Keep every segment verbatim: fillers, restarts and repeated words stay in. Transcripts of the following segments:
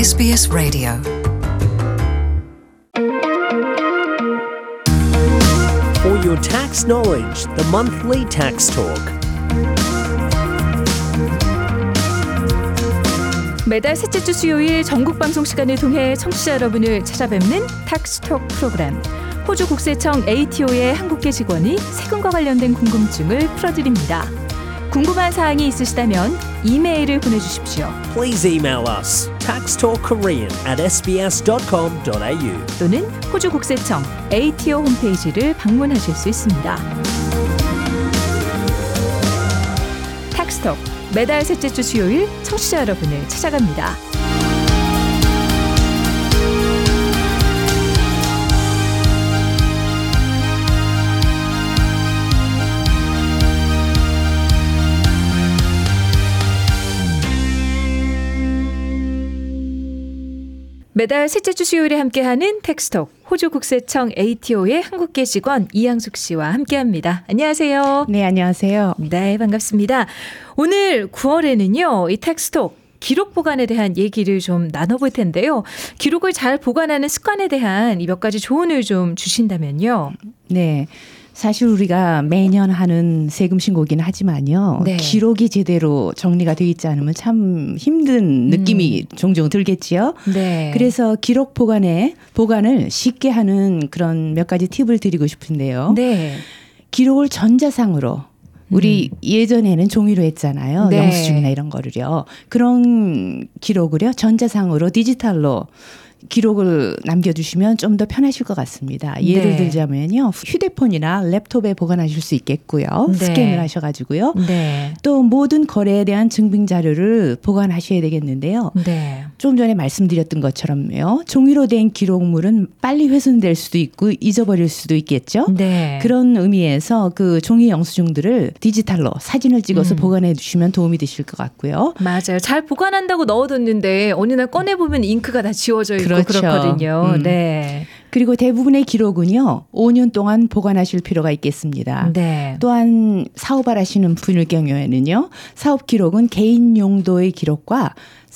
에스비에스 라디오 For your tax knowledge, the monthly tax talk. 매달 셋째 주 수요일 전국 방송 시간을 통해 청취자 여러분을 찾아뵙는 텍스톡 프로그램. 호주 국세청 에이티오의 한국계 직원이 세금과 관련된 궁금증을 풀어드립니다. 궁금한 사항이 있으시다면 이메일을 보내주십시오. Please email us taxtalkkorean at sbs dot com dot a u 또는 호주 국세청 에이티오 홈페이지를 방문하실 수 있습니다. 텍스톡 매달 셋째 주 수요일 청취자 여러분을 찾아갑니다. 매달 셋째 주 수요일에 함께하는 텍스톡 호주 국세청 에이티오의 한국계 직원 이양숙 씨와 함께합니다. 안녕하세요. 네, 안녕하세요. 네, 반갑습니다. 오늘 구월에는요, 이 텍스톡 기록 보관에 대한 얘기를 좀 나눠볼 텐데요. 기록을 잘 보관하는 습관에 대한 몇 가지 조언을 좀 주신다면요. 네. 사실 우리가 매년 하는 세금 신고기는 하지만요. 네. 기록이 제대로 정리가 되어 있지 않으면 참 힘든 느낌이 음. 종종 들겠지요. 네. 그래서 기록 보관에 보관을 쉽게 하는 그런 몇 가지 팁을 드리고 싶은데요. 네. 기록을 전자상으로 우리 음. 예전에는 종이로 했잖아요. 네. 영수증이나 이런 거를요. 그런 기록을요. 전자상으로 디지털로 기록을 남겨주시면 좀 더 편하실 것 같습니다. 예를 네. 들자면요. 휴대폰이나 랩톱에 보관하실 수 있겠고요. 네. 스캔을 하셔가지고요. 네. 또 모든 거래에 대한 증빙 자료를 보관하셔야 되겠는데요. 네. 좀 전에 말씀드렸던 것처럼요. 종이로 된 기록물은 빨리 훼손될 수도 있고 잊어버릴 수도 있겠죠. 네. 그런 의미에서 그 종이 영수증들을 디지털로 사진을 찍어서 음. 보관해 주시면 도움이 되실 것 같고요. 맞아요. 잘 보관한다고 넣어뒀는데 어느 날 꺼내보면 잉크가 다 지워져 있고 그렇죠. 그렇거든요. 음. 네. 그리고 대부분의 기록은요. 오 년 동안 보관하실 필요가 있겠습니다. 네. 또한 사업을 하시는 분일 경우에는요. 사업 기록은 개인 용도의 기록과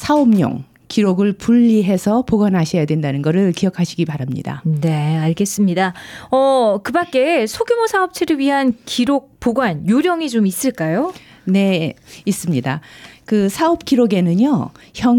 사업용 기록을 분리해서 보관하셔야 된다는 것을 기억하시기 바랍니다. 네, 알겠습니다. 어, 그 밖에 소규모 사업체를 위한 기록 보관 요령이 좀 있을까요? 네, 있습니다. 그 사업 기록에는요.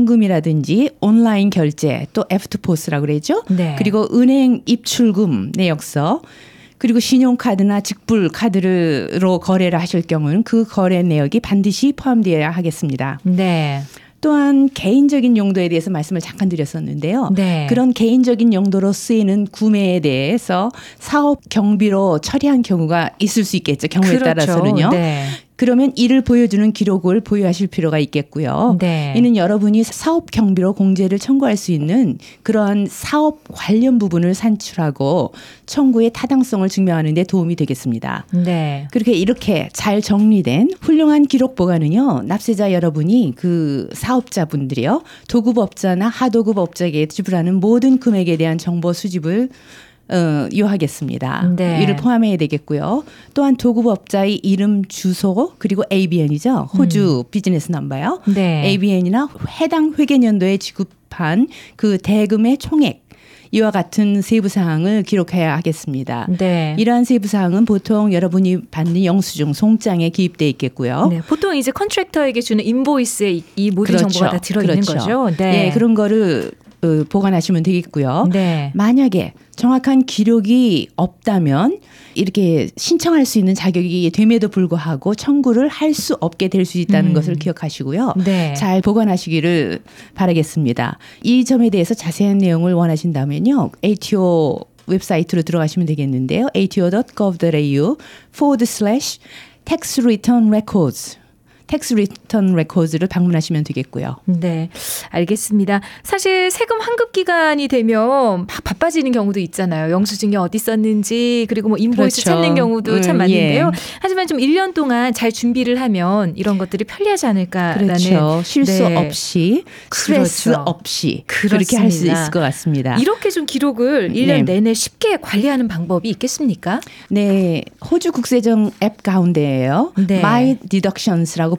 현금이라든지 온라인 결제 또 에프트포스라고 그러죠. 네. 그리고 은행 입출금 내역서 그리고 신용카드나 직불 카드로 거래를 하실 경우는 그 거래 내역이 반드시 포함되어야 하겠습니다. 네. 또한 개인적인 용도에 대해서 말씀을 잠깐 드렸었는데요. 네. 그런 개인적인 용도로 쓰이는 구매에 대해서 사업 경비로 처리한 경우가 있을 수 있겠죠. 경우에 그렇죠. 따라서는요. 네. 그러면 이를 보여주는 기록을 보유하실 필요가 있겠고요. 네. 이는 여러분이 사업 경비로 공제를 청구할 수 있는 그러한 사업 관련 부분을 산출하고 청구의 타당성을 증명하는 데 도움이 되겠습니다. 네. 그렇게 이렇게 잘 정리된 훌륭한 기록 보관은요. 납세자 여러분이 그 사업자분들이요. 도급업자나 하도급업자에게 지불하는 모든 금액에 대한 정보 수집을 어, 요하겠습니다. 네. 이를 포함해야 되겠고요. 또한 도급업자의 이름, 주소 그리고 에이비엔이죠. 호주 음. 비즈니스 넘버요. 네. 에이비엔이나 해당 회계연도에 지급한 그 대금의 총액 이와 같은 세부 사항을 기록해야 하겠습니다. 네. 이러한 세부 사항은 보통 여러분이 받는 영수증 송장에 기입돼 있겠고요. 네. 보통 이제 컨트랙터에게 주는 인보이스에 이, 이 모든 그렇죠. 정보가 다 들어있는 그렇죠. 거죠. 네. 네, 그런 거를 어, 보관하시면 되겠고요. 네. 만약에 정확한 기록이 없다면 이렇게 신청할 수 있는 자격이 됨에도 불구하고 청구를 할 수 없게 될 수 있다는 음. 것을 기억하시고요. 네. 잘 보관하시기를 바라겠습니다. 이 점에 대해서 자세한 내용을 원하신다면요. 에이티오 웹사이트로 들어가시면 되겠는데요. 에이티오 닷 gov 닷 에이유 forward slash tax return records 텍스 리턴 레코드를 방문하시면 되겠고요. 네, 알겠습니다. 사실 세금 환급 기간이 되면 막 바빠지는 경우도 있잖아요. 영수증이 어디 있었는지 그리고 뭐 인보이스 그렇죠. 찾는 경우도 음, 참 많은데요. 예. 하지만 좀 일 년 동안 잘 준비를 하면 이런 것들이 편리하지 않을까라는. 그렇죠. 실수 네. 없이 스트레스 그렇죠. 없이 그렇습니다. 그렇게 할 수 있을 것 같습니다. 이렇게 좀 기록을 일 년 네. 내내 쉽게 관리하는 방법이 있겠습니까? 네, 호주 국세청 앱 가운데에요. 네. My Deductions라고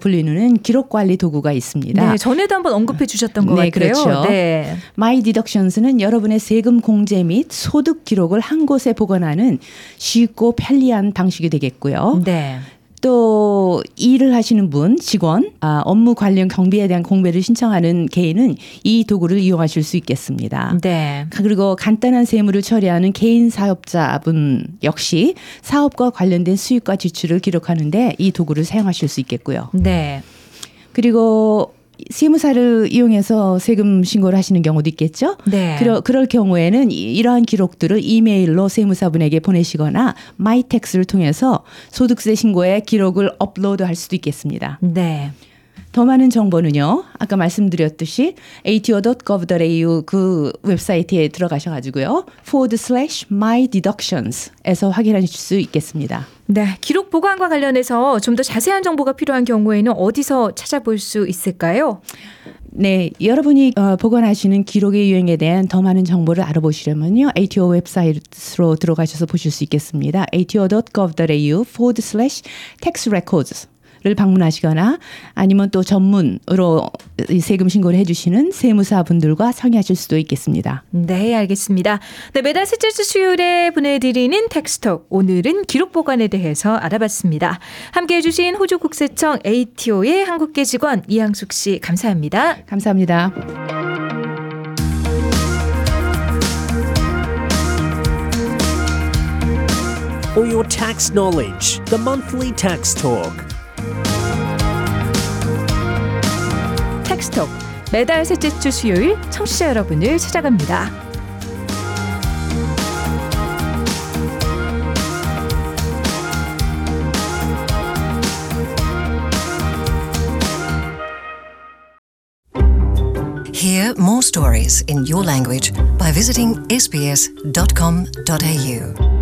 불리는 기록 관리 도구가 있습니다. 네, 전에도 한번 언급해 주셨던 것 네, 같아요. 그렇죠. 네. My Deductions는 여러분의 세금 공제 및 소득 기록을 한 곳에 보관하는 쉽고 편리한 방식이 되겠고요. 네. 또 일을 하시는 분, 직원, 아, 업무 관련 경비에 대한 공배를 신청하는 개인은 이 도구를 이용하실 수 있겠습니다. 네. 그리고 간단한 세무를 처리하는 개인 사업자분 역시 사업과 관련된 수익과 지출을 기록하는데 이 도구를 사용하실 수 있겠고요. 네. 그리고 세무사를 이용해서 세금 신고를 하시는 경우도 있겠죠. 네. 그러, 그럴 경우에는 이- 이러한 기록들을 이메일로 세무사분에게 보내시거나 마이텍스를 통해서 소득세 신고에 기록을 업로드할 수도 있겠습니다. 네. 더 많은 정보는요. 아까 말씀드렸듯이 에이티오 닷 거브 닷 에이유 그 웹사이트에 들어가셔가지고요. forward slash my deductions에서 확인하실 수 있겠습니다. 네. 기록 보관과 관련해서 좀 더 자세한 정보가 필요한 경우에는 어디서 찾아볼 수 있을까요? 네, 여러분이 어, 보관하시는 기록의 유형에 대한 더 많은 정보를 알아보시려면요. 에이티오 웹사이트로 들어가셔서 보실 수 있겠습니다. 에이티오 닷 거브 닷 에이유 forward slash tax records 를 방문하시거나 아니면 또 전문으로 이 세금 신고를 해주시는 세무사분들과 상의하실 수도 있겠습니다. 네, 알겠습니다. 네, 매달 셋째 주 수요일에 보내드리는 텍스톡. 오늘은 기록 보관에 대해서 알아봤습니다. 함께해 주신 호주국세청 에이티오의 한국계 직원 이항숙 씨 감사합니다. 감사합니다. For your tax knowledge, the monthly tax talk. 텍스톡. 매달 셋째 주 수요일 청취자 여러분을 찾아갑니다. Hear more stories in your language by visiting s b s dot com dot a u.